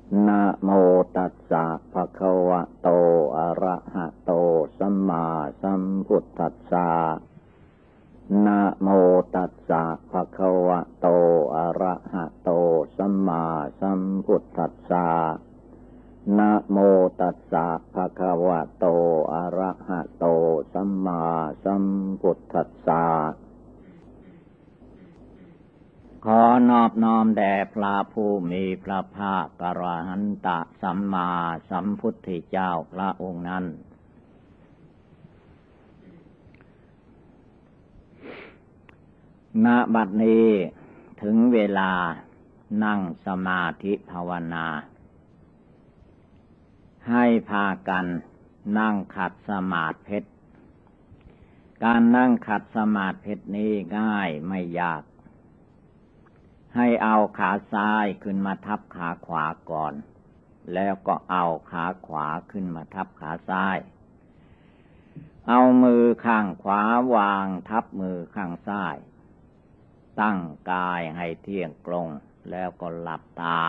นะโมตัสสะภะคะวะโตอะระหะโตสัมมาสัมพุทธัสสะนะโมตัสสะภะคะวะโตอะระหะโตสัมมาสัมพุทธัสสะนะโมตัสสะภะคะวะโตอะระหะโตสัมมาสัมพุทธัสสะขอนอบน้อมแด่พระผู้มีพระภาคอรหันตสัมมาสัมพุทธเจ้าพระองค์นั้นณ บัดนี้ถึงเวลานั่งสมาธิภาวนาให้พากันนั่งขัดสมาธิการนั่งขัดสมาธินี้ง่ายไม่ยากให้เอาขาซ้ายขึ้นมาทับขาขวาก่อนแล้วก็เอาขาขวาขึ้นมาทับขาซ้ายเอามือข้างขวาวางทับมือข้างซ้ายตั้งกายให้เที่ยงตรงแล้วก็หลับตา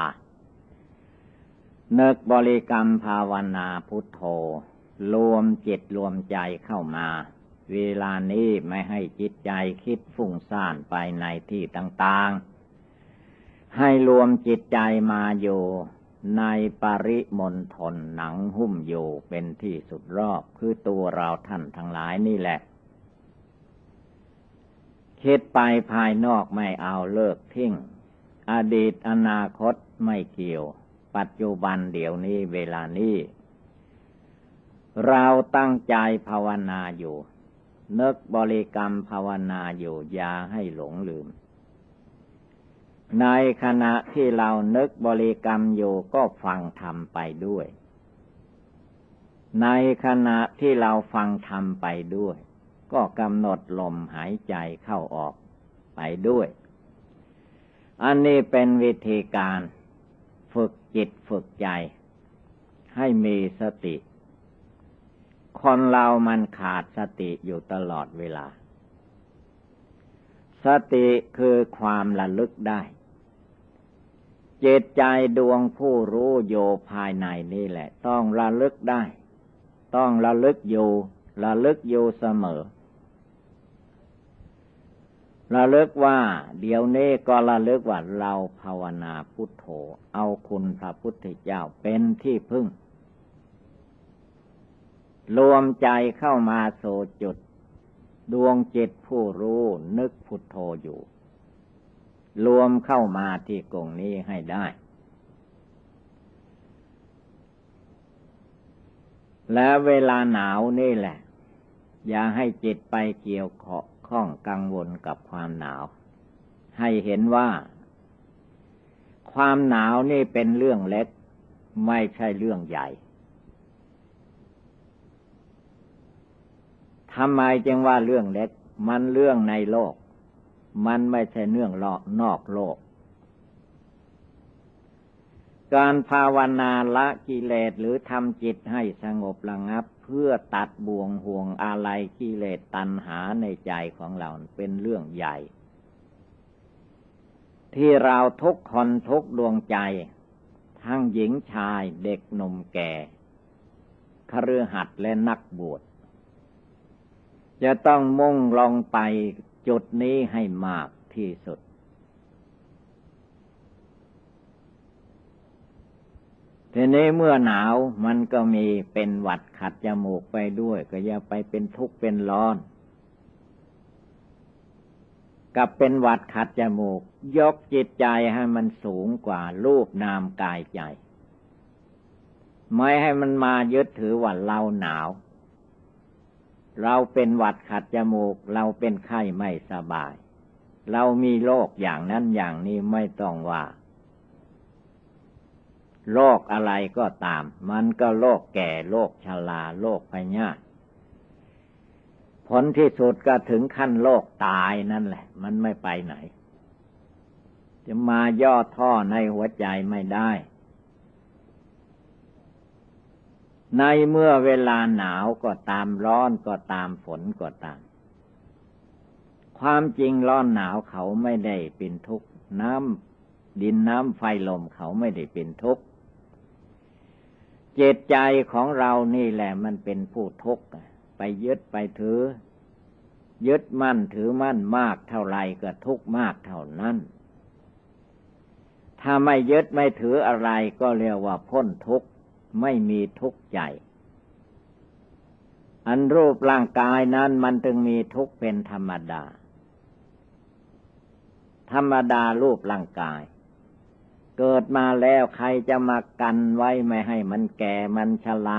นึกบริกรรมภาวนาพุทโธรวมจิตรวมใจเข้ามาเวลานี้ไม่ให้จิตใจคิดฟุ้งซ่านไปในที่ต่างๆให้รวมจิตใจมาอยู่ในปริมณฑลหนังหุ้มอยู่เป็นที่สุดรอบคือตัวเราท่านทั้งหลายนี่แหละคิดไปภายนอกไม่เอาเลิกทิ้งอดีตอนาคตไม่เกี่ยวปัจจุบันเดี๋ยวนี้เวลานี้เราตั้งใจภาวนาอยู่นึกบริกรรมภาวนาอยู่อย่าให้หลงลืมในขณะที่เรานึกบริกรรมอยู่ก็ฟังธรรมไปด้วยในขณะที่เราฟังธรรมไปด้วยก็กำหนดลมหายใจเข้าออกไปด้วยอันนี้เป็นวิธีการฝึกจิตฝึกใจให้มีสติคนเรามันขาดสติอยู่ตลอดเวลาสติคือความระลึกได้จิตใจดวงผู้รู้อยู่ภายในนี่แหละต้องระลึกได้ต้องระลึกอยู่เสมอระลึกว่าเดี๋ยวนี้ก็ระลึกว่าเราภาวนาพุทโธเอาคุณพระพุทธเจ้าเป็นที่พึ่งรวมใจเข้ามาโสจุดดวงจิตผู้รู้นึกพุทโธอยู่รวมเข้ามาที่กรงนี้ให้ได้และเวลาหนาวนี่แหละอย่าให้จิตไปเกี่ยวข้องกังวลกับความหนาวให้เห็นว่าความหนาวนี่เป็นเรื่องเล็กไม่ใช่เรื่องใหญ่ทำไมจึงว่าเรื่องเล็กมันเรื่องในโลกมันไม่ใช่เรื่องนอกโลกการภาวนาละกิเลสหรือทำจิตให้สงบระงับเพื่อตัดบ่วงห่วงอาลัยกิเลสตัณหาในใจของเราเป็นเรื่องใหญ่ที่เราทุกคนทุกดวงใจทั้งหญิงชายเด็กหนุ่มแก่คฤหัสถ์และนักบวชจะต้องมุ่งลงไปจุดนี้ให้มากที่สุดทีนี้เมื่อหนาวมันก็มีเป็นหวัดขัดจมูกไปด้วยก็อย่าไปเป็นทุกข์เป็นร้อนกับเป็นหวัดขัดจมูกยกจิตใจให้มันสูงกว่ารูปนามกายใจไม่ให้มันมายึดถือว่าเราหนาวเราเป็นหวัดขัดจมูกเราเป็นไข้ไม่สบายเรามีโรคอย่างนั้นอย่างนี้ไม่ต้องว่าโรคอะไรก็ตามมันก็โรคแก่โรคชราโรคพยาธิผลที่สุดก็ถึงขั้นโรคตายนั่นแหละมันไม่ไปไหนจะมาย่อท่อในหัวใจไม่ได้ในเมื่อเวลาหนาวก็ตามร้อนก็ตามฝนก็ตามความจริงร้อนหนาวเขาไม่ได้เป็นทุกข์น้ำดินน้ำไฟลมเขาไม่ได้เป็นทุกข์จิตใจของเรานี่แหละมันเป็นผู้ทุกข์ไปยึดไปถือยึดมั่นถือมั่นมากเท่าไรก็ทุกข์มากเท่านั้นถ้าไม่ยึดไม่ถืออะไรก็เรียกว่าพ้นทุกข์ไม่มีทุกข์ใจอันรูปร่างกายนั้นมันจึงมีทุกข์เป็นธรรมดาธรรมดารูปร่างกายเกิดมาแล้วใครจะมากันไว้ไม่ให้มันแก่มันชรา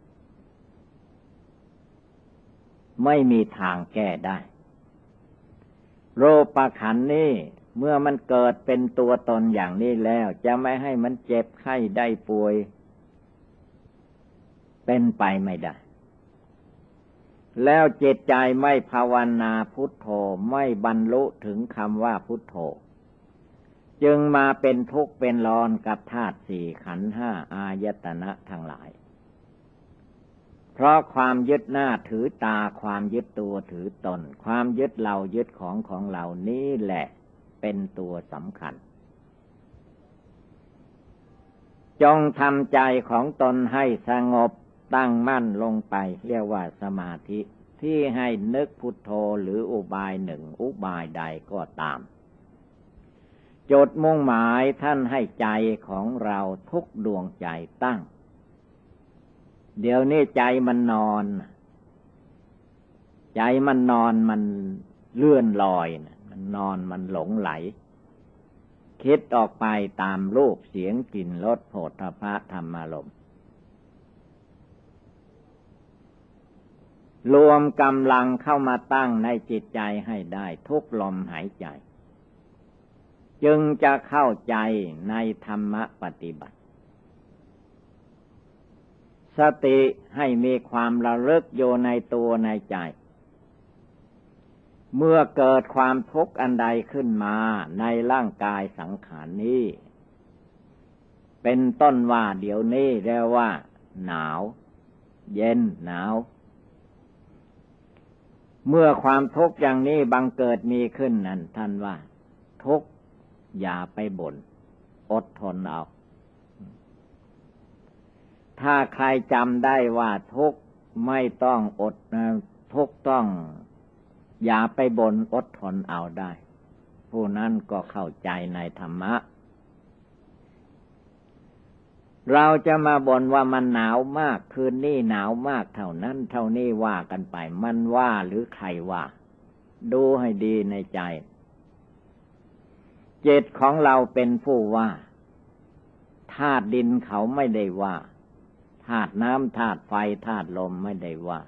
ไม่มีทางแก้ได้โรคขันธ์นี่เมื่อมันเกิดเป็นตัวตนอย่างนี้แล้วจะไม่ให้มันเจ็บไข้ได้ป่วยเป็นไปไม่ได้แล้วจิตใจไม่ภาวนาพุทโธไม่บรรลุถึงคำว่าพุทโธจึงมาเป็นทุกข์เป็นร้อนกับธาตุสี่ขันธ์ห้าอายตนะทั้งหลายเพราะความยึดหน้าถือตาความยึดตัวถือตนความยึดเรายึดของเรานี่แหละเป็นตัวสำคัญจงทำใจของตนให้สงบตั้งมั่นลงไปเรียกว่าสมาธิที่ให้นึกพุทโธหรืออุบายหนึ่งอุบายใดก็ตามจุดมุ่งหมายท่านให้ใจของเราทุกดวงใจตั้งเดี๋ยวนี้ใจมันนอนมันเลื่อนลอยมันนอนมันหลงไหลคิดออกไปตามรูปเสียงกลิ่นรสโผฏฐัพพะธรรมารมณ์รวมกำลังเข้ามาตั้งในจิตใจให้ได้ทุกลมหายใจจึงจะเข้าใจในธรรมปฏิบัติสติให้มีความระลึกอยู่ในตัวในใจเมื่อเกิดความทุกข์อันใดขึ้นมาในร่างกายสังขารนี้เป็นต้นว่าเดี๋ยวนี้เรียกว่าหนาวเย็นหนาวเมื่อความทุกข์อย่างนี้บังเกิดมีขึ้นนั้นท่านว่าทุกข์อย่าไปบ่นอดทนเอาถ้าใครจำได้ว่าทุกข์ไม่ต้องอดทุกข์ต้องอย่าไปบ่นอดทนเอาได้ผู้นั้นก็เข้าใจในธรรมะเราจะมาบ่นว่ามันหนาวมากคืนนี้หนาวมากเท่านั้นเท่านี้ว่ากันไปมันว่าหรือใครว่าดูให้ดีในใจจิตของเราเป็นผู้ว่าธาตุดินเขาไม่ได้ว่าธาตุน้ำธาตุไฟธาตุลมไม่ได้ว่า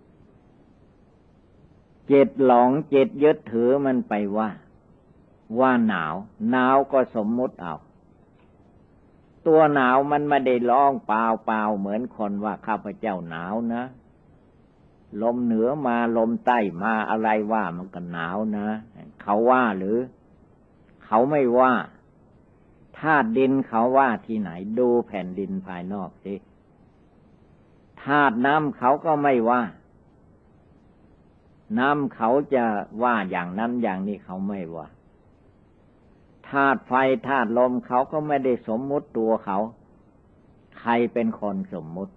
จิตหลงจิตยึดถือมันไปว่าหนาวก็สมมุติเอาตัวหนาวมันไม่ได้ร้องเปล่าเหมือนคนว่าข้าพเจ้าหนาวนะลมเหนือมาลมใต้มาอะไรว่ามันก็หนาวนะเขาว่าหรือเขาไม่ว่าธาตุดินเขาว่าที่ไหนดูแผ่นดินภายนอกสิธาตุน้ำเขาก็ไม่ว่าน้ำเขาจะว่าอย่างนั้นอย่างนี้เขาไม่ว่าธาตุไฟธาตุลมเขาก็ไม่ได้สมมุติตัวเขาใครเป็นคนสมมุติ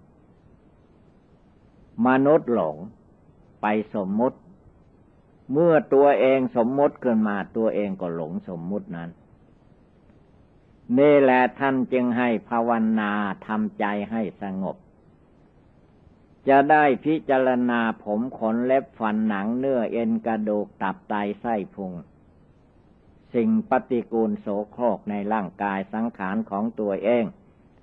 มนุษย์หลงไปสมมุติเมื่อตัวเองสมมุติขึ้นมาตัวเองก็หลงสมมุตินั้นนี่แหละท่านจึงให้ภาวนาทำใจให้สงบจะได้พิจารณาผมขนเล็บฟันหนังเนื้อเอ็นกระดูกตับไตไส้พุงสิ่งปฏิกูลโสโครกในร่างกายสังขารของตัวเอง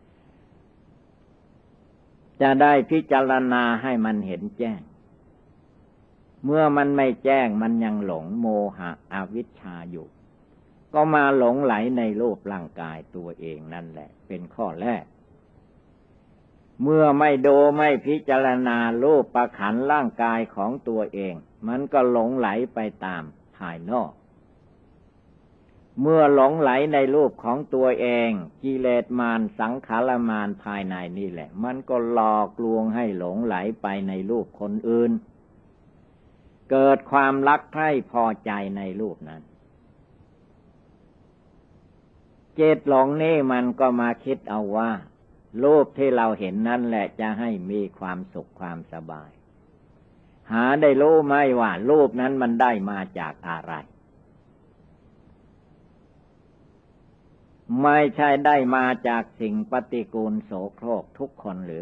จะได้พิจารณาให้มันเห็นแจ้งเมื่อมันไม่แจ้งมันยังหลงโมหะอวิชชาอยู่ก็มาหลงไหลในรูปร่างกายตัวเองนั่นแหละเป็นข้อแรกเมื่อไม่ดูไม่พิจารณารูปขันธ์ร่างกายของตัวเองมันก็หลงไหลไปตามภายนอกเมื่อหลงไหลในรูปของตัวเองกิเลสมารสังขารมารภายในนี่แหละมันก็หลอกลวงให้หลงไหลไปในรูปคนอื่นเกิดความรักใคร่พอใจในรูปนั้นจิตหลงนี่มันก็มาคิดเอาว่ารูปที่เราเห็นนั่นแหละจะให้มีความสุขความสบายหาได้รู้ไหมว่ารูปนั้นมันได้มาจากอะไรไม่ใช่ได้มาจากสิ่งปฏิกูลโสโครกทุกคนหรือ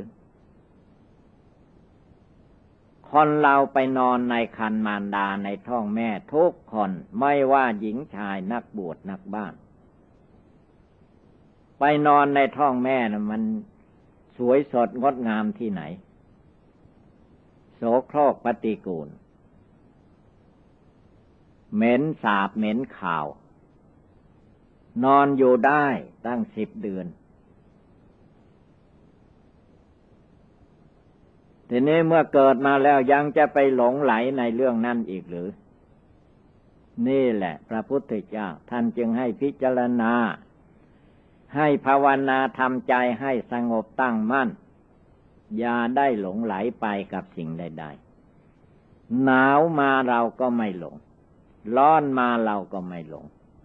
คนเราไปนอนในคันมารดาในท้องแม่ทุกคนไม่ว่าหญิงชายนักบวชนักบ้านไปนอนในท้องแม่น่ะมันสวยสดงดงามที่ไหนโสโครกปฏิกูลเหม็นสาบเหม็นข่าวนอนอยู่ได้ตั้ง10 เดือนทีนี้เมื่อเกิดมาแล้วยังจะไปหลงไหลในเรื่องนั้นอีกหรือนี่แหละพระพุทธเจ้าท่านจึงให้พิจารณาให้ภาวนาทำใจให้สงบตั้งมั่นอย่าได้หลงไหลไปกับสิ่งใดๆหนาวมาเราก็ไม่หลงร้อนมาเราก็ไม่หลง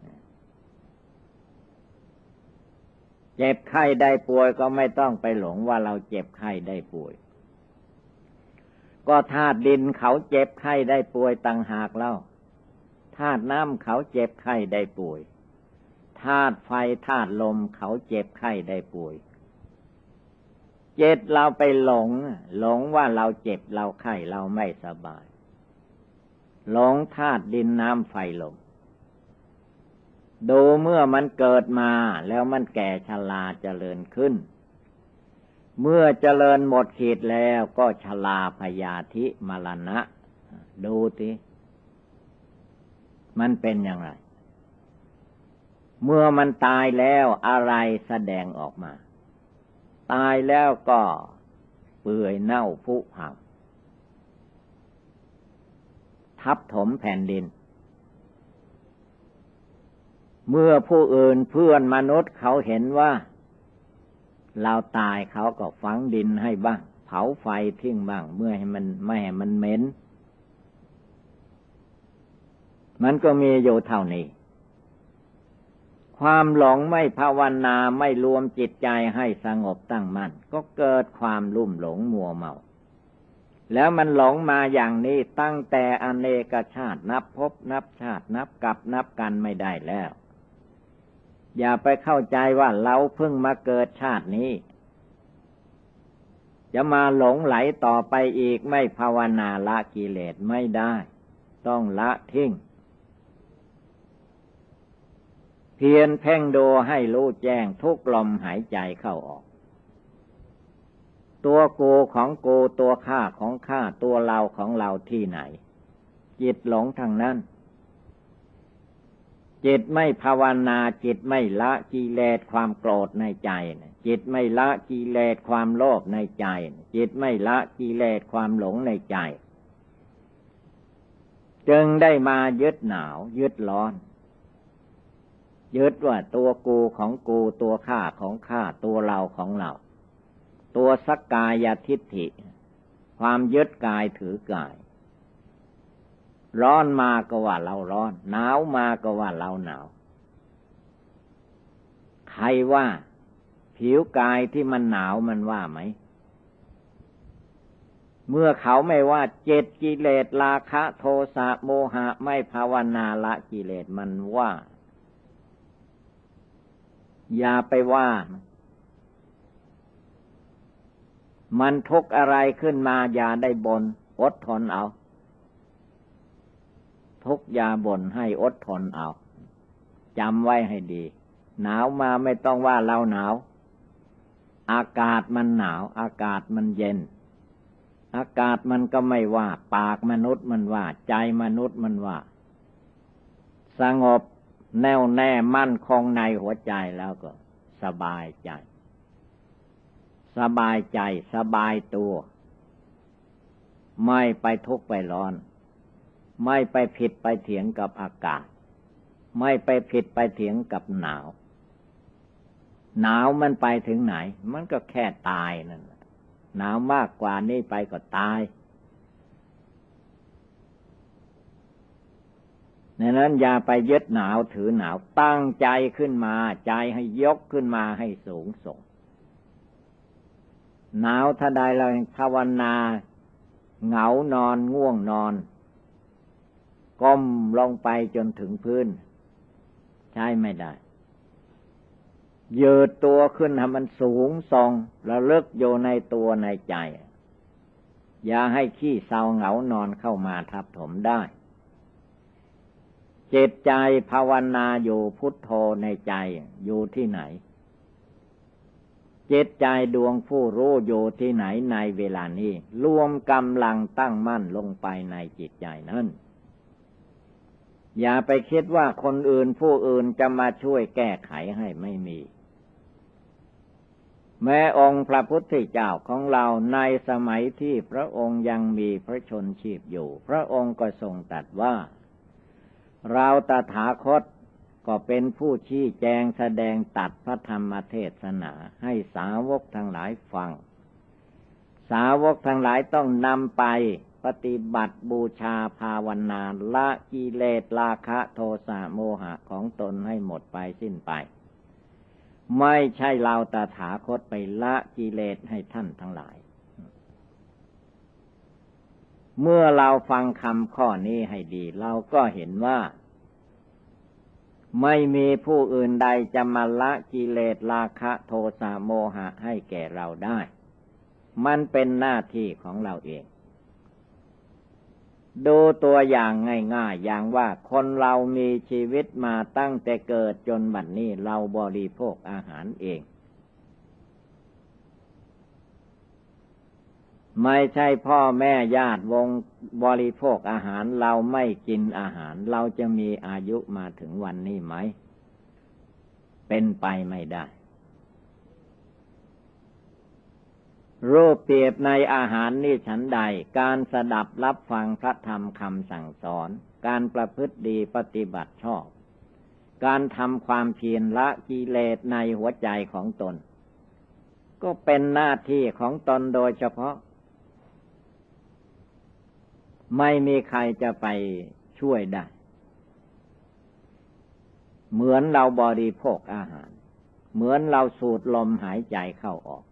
เจ็บไข้ได้ป่วยก็ไม่ต้องไปหลงว่าเราเจ็บไข้ได้ป่วยก็ธาตุดินเขาเจ็บไข้ได้ป่วยต่างหากเล่าธาตุน้ำเขาเจ็บไข้ได้ป่วยธาตุไฟธาตุลมเขาเจ็บไข้ได้ป่วยเจ็บเราไปหลงว่าเราเจ็บเราไข้เราไม่สบายหลงธาตุดินน้ำไฟลมดูเมื่อมันเกิดมาแล้วมันแก่ชราเจริญขึ้นเมื่อเจริญหมดขีดแล้วก็ชราพยาธิมรณะดูสิมันเป็นอย่างไรเมื่อมันตายแล้วอะไรแสดงออกมาตายแล้วก็เปื่อยเน่าผุพังทับถมแผ่นดินเมื่อผู้อื่นเพื่อนมนุษย์เขาเห็นว่าเราตายเขาก็ฝังดินให้บ้างเผาไฟทิ้งบ้างเมื่อให้มันไม่ให้มันเหม็นมันก็มีอยู่เท่านี้ความหลงไม่ภาวนาไม่รวมจิตใจให้สงบตั้งมั่นก็เกิดความลุ่มหลงมัวเมาแล้วมันหลงมาอย่างนี้ตั้งแต่อเนกชาตินับภพนับชาตินับกับนับกันไม่ได้แล้วอย่าไปเข้าใจว่าเราเพิ่งมาเกิดชาตินี้จะมาหลงไหลต่อไปอีกไม่ภาวนาละกิเลสไม่ได้ต้องละทิ้งเพียรเพ่งดูให้รู้แจ้งทุกลมหายใจเข้าออกตัวกูของกูตัวข้าของข้าตัวเราของเราที่ไหนจิตหลงทางนั้นจิตไม่ภาวนาจิตไม่ละกิเลสความโกรธในใจจิตไม่ละกิเลสความโลภในใจจิตไม่ละกิเลสความหลงในใจจึงได้มายึดหนาวยึดร้อนยึดว่าตัวกูของกูตัวข้าของข้าตัวเราของเราตัวสักกายทิฏฐิความยึดกายถือกายร้อนมาก็ว่าเราร้อนหนาวมาก็ว่าเราหนาวใครว่าผิวกายที่มันหนาวมันว่าไหมเมื่อเขาไม่ว่าเจ็ดกิเลสราคะโทสะโมหะไม่ภาวนาละกิเลสมันว่าอย่าไปว่ามันทุกข์อะไรขึ้นมาอย่าได้บ่นอดทนเอาทุกข์อย่าบ่นให้อดทนเอาจำไว้ให้ดีหนาวมาไม่ต้องว่าเราหนาวอากาศมันหนาวอากาศมันเย็นอากาศมันก็ไม่ว่าปากมนุษย์มันว่าใจมนุษย์มันว่าสงบแน่วแน่มั่นคงในหัวใจแล้วก็สบายใจสบายใจสบายตัวไม่ไปทุกข์ไปร้อนไม่ไปผิดไปเถียงกับอากาศไม่ไปผิดไปเถียงกับหนาวหนาวมันไปถึงไหนมันก็แค่ตายนั่นหนาวมากกว่านี้ไปก็ตายดังนั้นอย่าไปยึดหนาวถือหนาวตั้งใจขึ้นมาใจให้ยกขึ้นมาให้สูงส่งหนาวถ้าใดเราภาวนาเหงานอนง่วงนอนก้มลงไปจนถึงพื้นใช้ไม่ได้ยืดตัวขึ้นให้มันสูงส่งระลึกอยู่ในตัวในใจอย่าให้ขี้เศร้าเหงานอนเข้ามาทับถมได้จิตใจภาวนาอยู่พุทโธในใจอยู่ที่ไหนจิตใจดวงผู้รู้อยู่ที่ไหนในเวลานี้รวมกำลังตั้งมั่นลงไปในจิตใจนั้นอย่าไปคิดว่าคนอื่นผู้อื่นจะมาช่วยแก้ไขให้ไม่มีแม้องค์พระพุทธเจ้าของเราในสมัยที่พระองค์ยังมีพระชนชีพอยู่พระองค์ก็ทรงตรัสว่าเราตถาคตก็เป็นผู้ชี้แจงแสดงตัดพระธรรมเทศนาให้สาวกทั้งหลายฟังสาวกทั้งหลายต้องนำไปปฏิบัติบูชาภาวนาละกิเลสราคะโทสะโมหะของตนให้หมดไปสิ้นไปไม่ใช่เราตถาคตไปละกิเลสให้ท่านทั้งหลายเมื่อเราฟังคำข้อนี้ให้ดีเราก็เห็นว่าไม่มีผู้อื่นใดจะมาละกิเลสราคะโทสะโมหะให้แก่เราได้มันเป็นหน้าที่ของเราเองดูตัวอย่างง่ายๆอย่างว่าคนเรามีชีวิตมาตั้งแต่เกิดจนบัดนี้เราบริโภคอาหารเองไม่ใช่พ่อแม่ญาติวงบริโภคอาหารเราไม่กินอาหารเราจะมีอายุมาถึงวันนี้ไหมเป็นไปไม่ได้รูปเปรียบในอาหารนี่ฉันใดการสดับรับฟังพระธรรมคำสั่งสอนการประพฤติดีปฏิบัติชอบการทำความเพียรละกิเลสในหัวใจของตนก็เป็นหน้าที่ของตนโดยเฉพาะไม่มีใครจะไปช่วยได้เหมือนเราบริโภคอาหารเหมือนเราสูดลมหายใจเข้าออก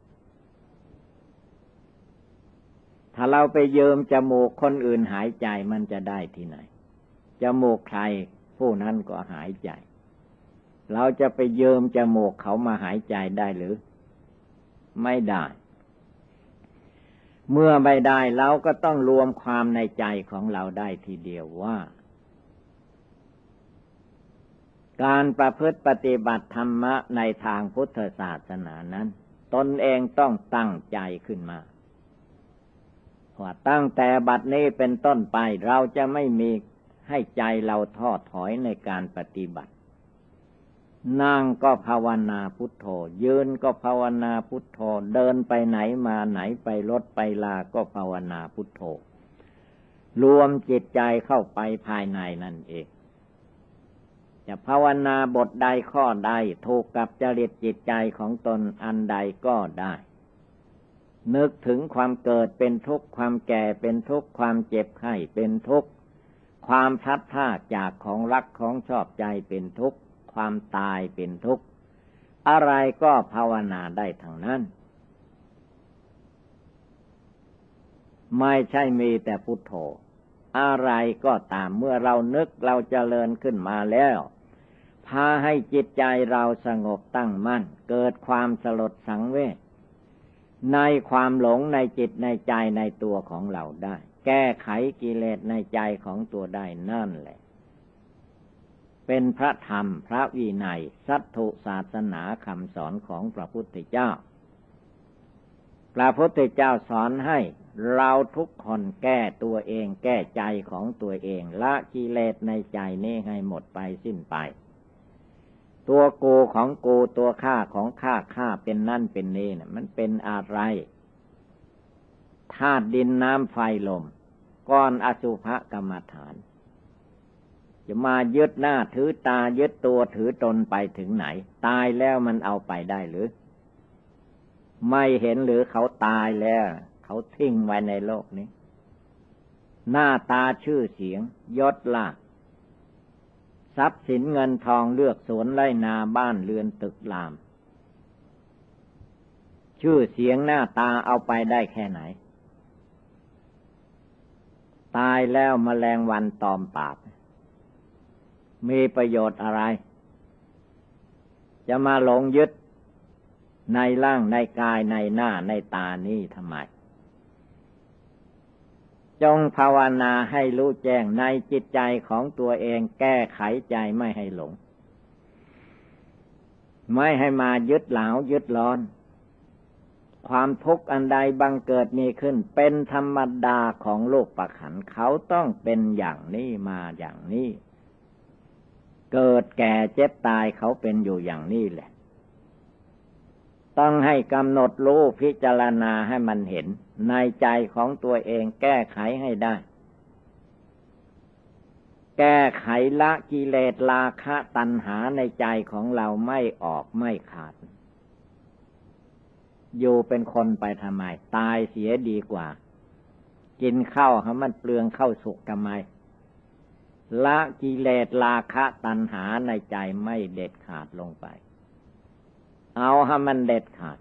ถ้าเราไปยืมจมูกคนอื่นหายใจมันจะได้ที่ไหนจมูกใครผู้นั้นก็หายใจเราจะไปยืมจมูกเขามาหายใจได้หรือไม่ได้เมื่อไม่ได้เราก็ต้องรวมความในใจของเราได้ทีเดียวว่าการประพฤติปฏิบัติธรรมะในทางพุทธศาสนานั้นตนเองต้องตั้งใจขึ้นมาว่าตั้งแต่บัดนี้เป็นต้นไปเราจะไม่มีให้ใจเราท้อถอยในการปฏิบัตินั่งก็ภาวนาพุทโธยืนก็ภาวนาพุทโธเดินไปไหนมาไหนไปรถไปลาก็ภาวนาพุทโธรวมจิตใจเข้าไปภายในนั่นเองจะภาวนาบทใดข้อใดถูกกับจริตจิตใจของตนอันใดก็ได้นึกถึงความเกิดเป็นทุกข์ความแก่เป็นทุกข์ความเจ็บไข้เป็นทุกข์ความพลัดพรากจากของรักของชอบใจเป็นทุกข์ความตายเป็นทุกข์อะไรก็ภาวนาได้ทั้งนั้นไม่ใช่มีแต่พุทโธอะไรก็ตามเมื่อเรานึกเราเจริญขึ้นมาแล้วพาให้จิตใจเราสงบตั้งมั่นเกิดความสลดสังเวชในความหลงในจิตในใจในตัวของเราได้แก้ไขกิเลสในใจของตัวได้นั่นแหละเป็นพระธรรมพระวินัยสัทธุศาสนาคำสอนของพระพุทธเจ้าพระพุทธเจ้าสอนให้เราทุกคนแก้ตัวเองแก้ใจของตัวเองละกิเลสในใจนี้ให้หมดไปสิ้นไปตัวกูของกูตัวข้าของข้าเป็นนั่นเป็นนี่นะมันเป็นอะไรธาตุดินน้ำไฟลมก้อนอสุภกรรมฐานจะมายึดหน้าถือตายึดตัวถือตนไปถึงไหนตายแล้วมันเอาไปได้หรือไม่เห็นหรือเขาตายแล้วเขาทิ้งไว้ในโลกนี้หน้าตาชื่อเสียงยศลาภทรัพย์สินเงินทองเลือกสวนไร่นาบ้านเรือนตึกรามชื่อเสียงหน้าตาเอาไปได้แค่ไหนตายแล้วแมลงวันตอมปากมีประโยชน์อะไรจะมาหลงยึดในร่างในกายในหน้าในตานี้ทำไมจงภาวนาให้รู้แจ้งในจิตใจของตัวเองแก้ไขใจไม่ให้หลงไม่ให้มายึดเหลายึดร้อนความทุกข์อันใดบังเกิดมีขึ้นเป็นธรรมดาของโลกประขันเขาต้องเป็นอย่างนี้มาอย่างนี้เกิดแก่เจ็บตายเขาเป็นอยู่อย่างนี้แหละต้องให้กำหนดรู้พิจารณาให้มันเห็นในใจของตัวเองแก้ไขให้ได้แก้ไขละกิเลสราคะตัณหาในใจของเราไม่ออกไม่ขาดอยู่เป็นคนไปทำไมตายเสียดีกว่ากินข้าวให้มันเปลืองข้าวสุกทำไมละกิเลสราคะตัณหาในใจไม่เด็ดขาดลงไปเอาให้มันเด็ดขาด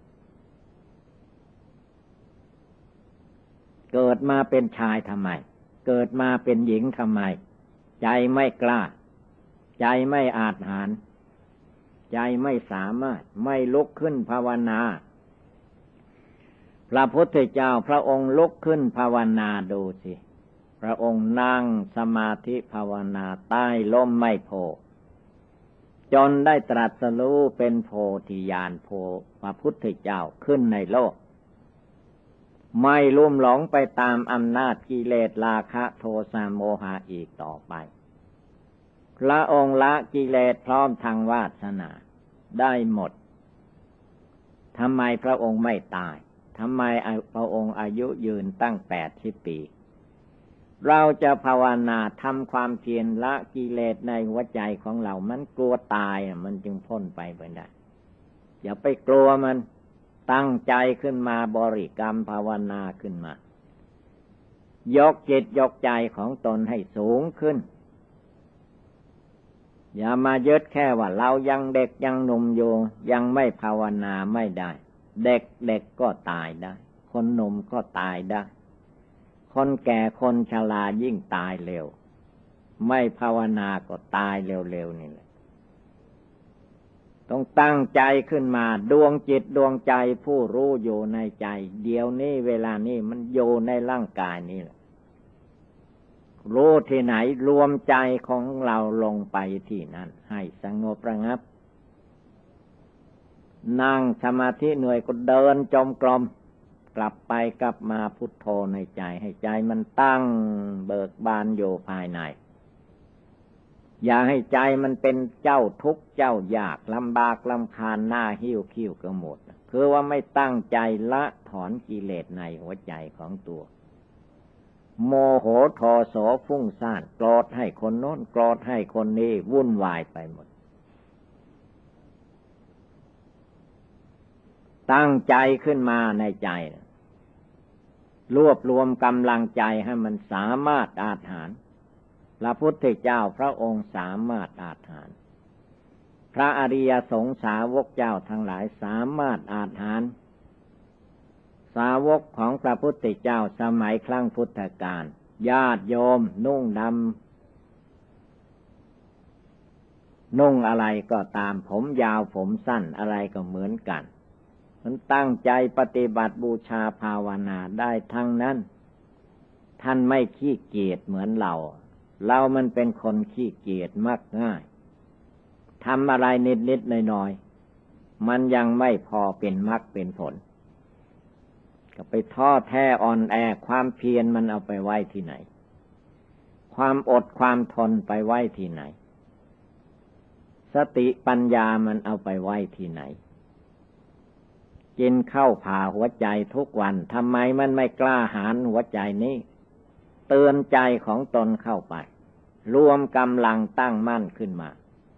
เกิดมาเป็นชายทำไมเกิดมาเป็นหญิงทำไมใจไม่กล้าใจไม่อาจหาญใจไม่สามารถไม่ลุกขึ้นภาวนาพระพุทธเจ้าพระองค์ลุกขึ้นภาวนาดูสิพระองค์นั่งสมาธิภาวนาใต้ร่มไม้โพจนได้ตรัสรู้เป็นโพธิญาณโพพระพุทธเจ้าขึ้นในโลกไม่ลุ่มหลงไปตามอำนาจกิเลสราคะโทสะโมหะอีกต่อไปพระองค์ละกิเลสพร้อมทางวาสนาได้หมดทำไมพระองค์ไม่ตายทำไมพระองค์อายุยืนตั้ง80 ปีเราจะภาวนาทำความเพียรละกิเลสในหัวใจของเรามันกลัวตายมันจึงพ้นไปไม่ได้อย่าไปกลัวมันตั้งใจขึ้นมาบริกรรมภาวนาขึ้นมายกจิตยกใจของตนให้สูงขึ้นอย่ามายึดแค่ว่าเรายังเด็กยังหนุ่มอยู่ยังไม่ภาวนาไม่ได้เด็กก็ตายได้คนหนุ่มก็ตายได้คนแก่คนชรายิ่งตายเร็วไม่ภาวนาก็ตายเร็วๆนี่แหละต้องตั้งใจขึ้นมาดวงจิตดวงใจผู้รู้อยู่ในใจเดี๋ยวนี้เวลานี้มันอยู่ในร่างกายนี่แหละรู้ที่ไหนรวมใจของเราลงไปที่นั่นให้สงบระงับนั่งสมาธิเหนื่อยก็เดินจมกรมกลับไปกลับมาพุทโธในใจให้ใจมันตั้งเบิกบานอยู่ภายในอย่าให้ใจมันเป็นเจ้าทุกข์เจ้ายากลำบากลำคาญหน้าหิ้วคิ้วกระหมดคือว่าไม่ตั้งใจละถอนกิเลสในหัวใจของตัวโมโหโทโสฟุ้งซ่านโกรธให้คนโน้นโกรธให้คนนี้วุ่นวายไปหมดตั้งใจขึ้นมาในใจรวบรวมกำลังใจให้มันสามารถอาจหารพระพุทธเจ้าพระองค์สามารถอาจหารพระอริยสงฆ์สาวกเจ้าทั้งหลายสามารถอาจหารสาวกของพระพุทธเจ้าสมัยครั้งพุทธกาลญาติโยมนุ่งดำนุ่งอะไรก็ตามผมยาวผมสั้นอะไรก็เหมือนกันมันตั้งใจปฏิบัติบูชาภาวนาได้ทั้งนั้นท่านไม่ขี้เกียจเหมือนเรามันเป็นคนขี้เกียจมักง่ายทำอะไรนิดๆหน่อยๆมันยังไม่พอเป็นมรรคเป็นผลก็ไปท้อแท้อ่อนแอความเพียรมันเอาไปไว้ที่ไหนความอดความทนไปไว้ที่ไหนสติปัญญามันเอาไปไว้ที่ไหนกินข้าวผ่าหัวใจทุกวันทำไมมันไม่กล้าหาญหัวใจนี้เตือนใจของตนเข้าไปรวมกำลังตั้งมั่นขึ้นมา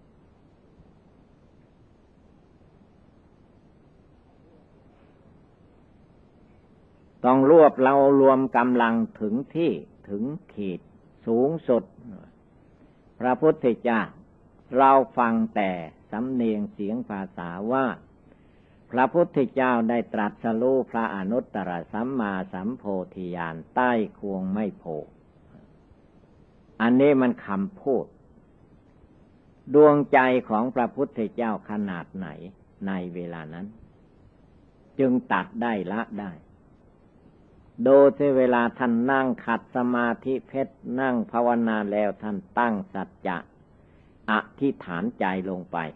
ต้องรวมกำลังถึงที่ถึงขีดสูงสุดพระพุทธเจ้าเราฟังแต่สำเนียงเสียงภาษาว่าพระพุทธเจ้าได้ตรัสรู้พระอนุตตรสัมมาสัมโพธิญาณใต้ควงไม้โพธิ์อันนี้มันคำพูดดวงใจของพระพุทธเจ้าขนาดไหนในเวลานั้นจึงตัดได้ละได้โดยที่เวลาท่านนั่งขัดสมาธิเพชรนั่งภาวนาแล้วท่านตั้งสัจจะอธิษฐานใจลงไป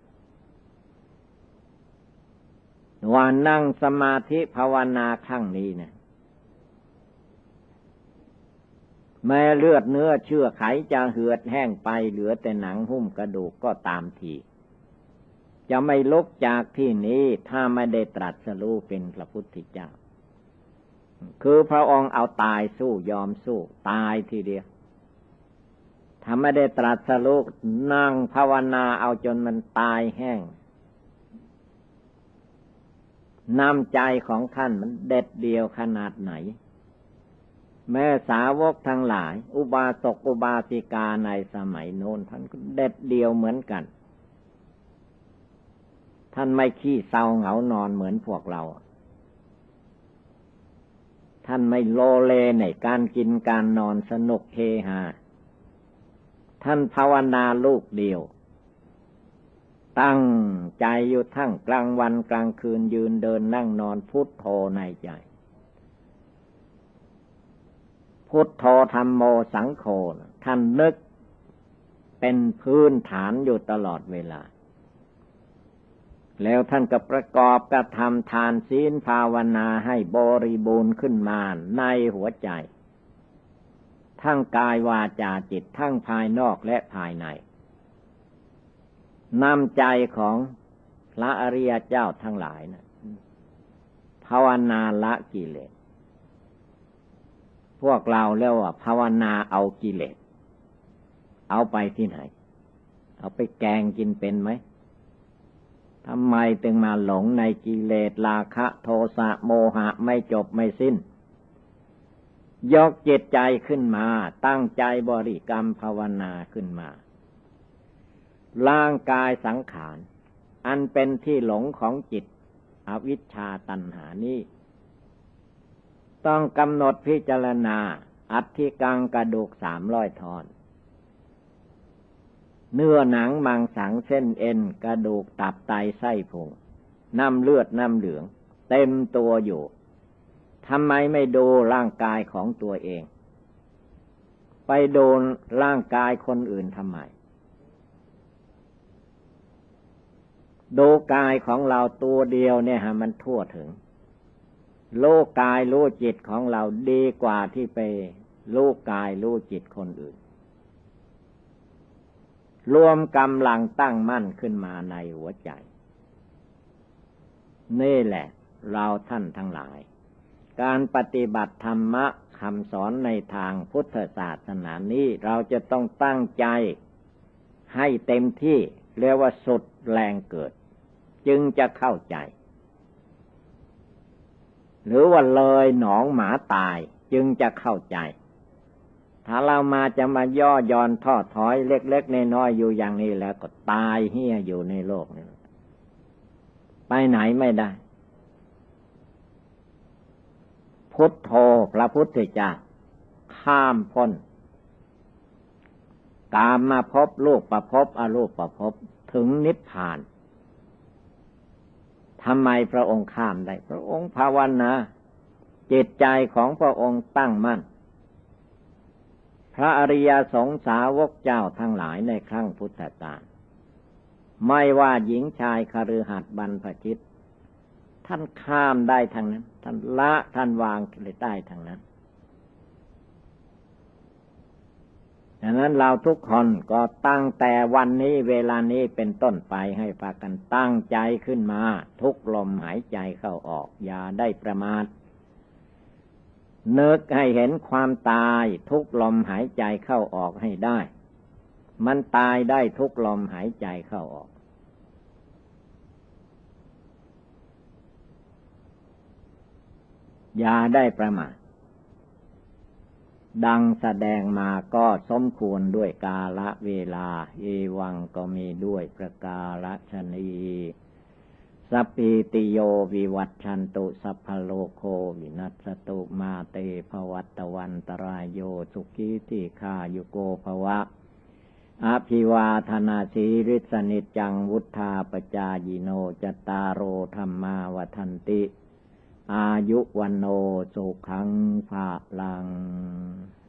ว่านั่งสมาธิภาวนาครั้งนี้เนี่ยแม้เลือดเนื้อเชื่อไขจะเหือดแห้งไปเหลือแต่หนังหุ้มกระดูกก็ตามทีจะไม่ลุกจากที่นี้ถ้าไม่ได้ตรัสรู้เป็นพระพุทธเจ้าคือพระองค์เอาตายสู้ยอมสู้ตายทีเดียวถ้าไม่ได้ตรัสรู้นั่งภาวนาเอาจนมันตายแห้งน้ำใจของท่านมันเด็ดเดียวขนาดไหนแม้สาวกทั้งหลายอุบาสกอุบาสิกาในสมัยโน้นท่านก็เด็ดเดียวเหมือนกันท่านไม่ขี้เศร้าเหงานอนเหมือนพวกเราท่านไม่โลเลในการกินการนอนสนุกเฮฮาท่านภาวนาลูกเดียวตั้งใจอยู่ทั้งกลางวันกลางคืนยืนเดินนั่งนอนพุทโธในใจพุทโธธัมโมสังโฆท่านนึกเป็นพื้นฐานอยู่ตลอดเวลาแล้วท่านก็ประกอบกระทำทานศีลภาวนาให้บริบูรณ์ขึ้นมาในหัวใจทั้งกายวาจาจิตทั้งภายนอกและภายในนำใจของพระอริยเจ้าทั้งหลายนะภาวนาละกิเลสพวกเราเรียกว่าภาวนาเอากิเลสเอาไปที่ไหนเอาไปแกงกินเป็นไหมทำไมจึงมาหลงในกิเลสราคะโทสะโมหะไม่จบไม่สิ้นยกจิตใจขึ้นมาตั้งใจบริกรรมภาวนาขึ้นมาร่างกายสังขารอันเป็นที่หลงของจิตอวิชชาตัณหานี้ต้องกำหนดพิจารณาอัฐิกังกระดูก300 ท่อนเนื้อหนังมังสังเส้นเอ็นกระดูกตับไตไส้พุงน้ำเลือดน้ำเหลืองเต็มตัวอยู่ทำไมไม่ดูร่างกายของตัวเองไปดูร่างกายคนอื่นทำไมดูกายของเราตัวเดียวเนี่ยฮะมันทั่วถึงโลกกายรู้จิตของเราดีกว่าที่ไปรู้กายรู้จิตคนอื่นรวมกำลังตั้งมั่นขึ้นมาในหัวใจนี่แหละเราท่านทั้งหลายการปฏิบัติธรรมะคำสอนในทางพุทธศาสนานี้เราจะต้องตั้งใจให้เต็มที่เรียกว่าสุดแรงเกิดจึงจะเข้าใจหรือว่าเลยหนองหมาตายจึงจะเข้าใจถ้าเรามาจะมาย่อย่อนท้อถอยเล็กๆน้อยๆอยู่อย่างนี้แล้วก็ตายเหี้ยอยู่ในโลกนี้ไปไหนไม่ได้พุทโธพระพุทธเจ้าข้ามพ้นกามมาพบรูปประพบอรูปประพบถึงนิพพานทำไมพระองค์ข้ามได้พระองค์ภาวนาจิตใจของพระองค์ตั้งมั่นพระอริยสงสาวกเจ้าทั้งหลายในครั้งพุทธกาลไม่ว่าหญิงชายคฤหัสถ์บรรพชิตท่านข้ามได้ทางนั้นท่านละท่านวางได้ทางนั้นดังนั้นเราทุกคนก็ตั้งแต่วันนี้เวลานี้เป็นต้นไปให้พากันตั้งใจขึ้นมาทุกลมหายใจเข้าออกอย่าได้ประมาทนึกให้เห็นความตายทุกลมหายใจเข้าออกให้ได้มันตายได้ทุกลมหายใจเข้าออกอย่าได้ประมาทดังแสดงมาก็สมควรด้วยกาลเวลาเอวังก็มีด้วยประกาศชนีสสัพพิติโยวิวัชชันตุสัพพโลโควินัสตุมาเตภวัตวันตรายโยสุขีทีฆายุโกภวะอภิวาทนาสีริสนิจจังวุธาปจายโนจตารโอธรรมาวทันติอายุวันโนสุขังภาลัง